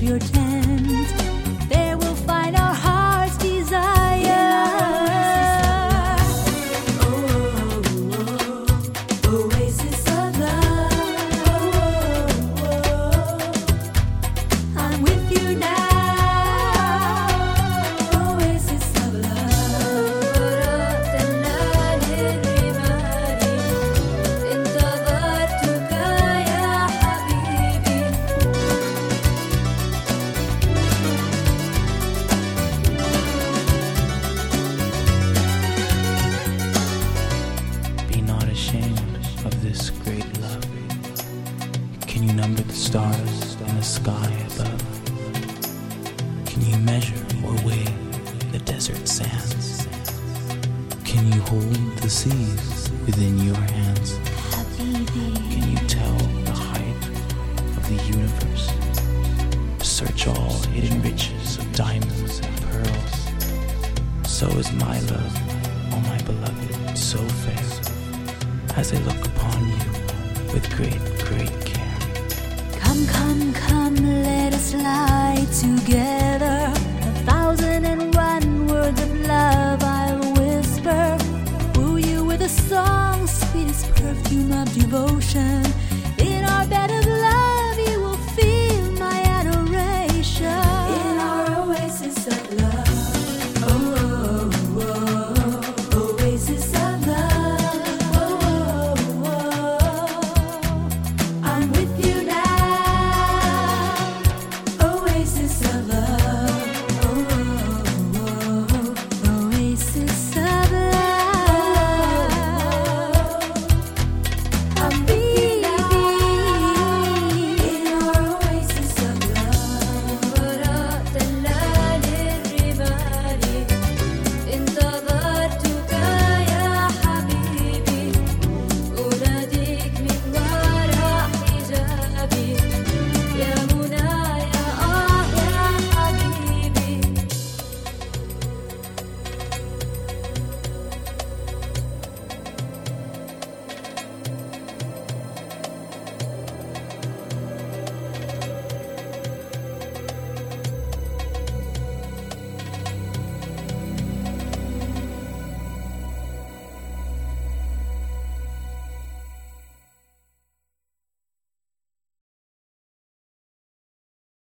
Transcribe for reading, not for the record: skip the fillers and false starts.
your tent. There we'll find our heart's desire. Oasis of love. I'm with you now. Oasis of love. انتظرتك يا حبيبي. Be not ashamed of this great love. Can you number the stars in the sky above? Can you measure or weigh the desert sands? Can you hold the seas within your hands? Can you tell the height of the universe? Search all hidden riches of diamonds and pearls. So is my love, oh my beloved, so fair, as I look upon you with great, great care. Come, come, come, let us lie together.